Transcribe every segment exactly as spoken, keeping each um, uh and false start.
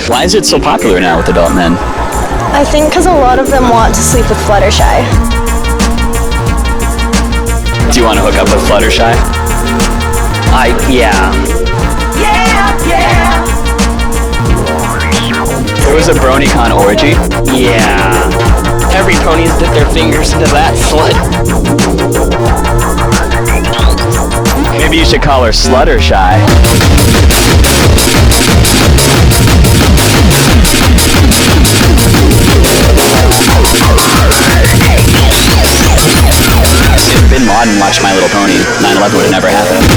Why is it so popular now with adult men? I think because a lot of them want to sleep with Fluttershy. Do you want to hook up with Fluttershy? I, yeah. Yeah, yeah. There was a BronyCon orgy? Yeah. Every pony's dipped their fingers into that slut. Maybe you should call her Sluttershy. If Bin Laden watched My Little Pony, nine eleven would have never happened.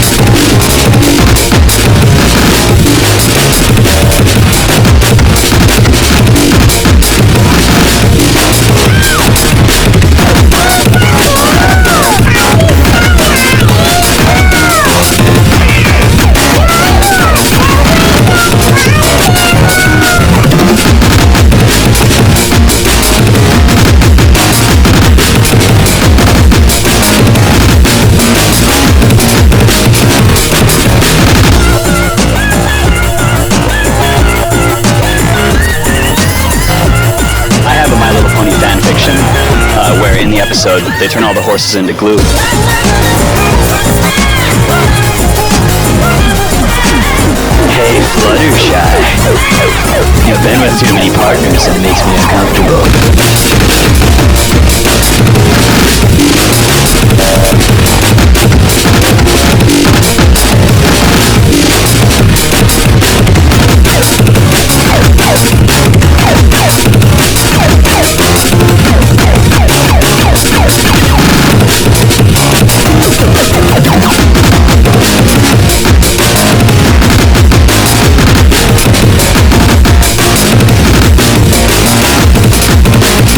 Episode, they turn all the horses into glue. Hey, Fluttershy. You've been with too many partners and it makes me uncomfortable.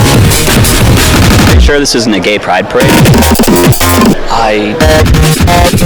Sure this isn't a gay pride parade? I...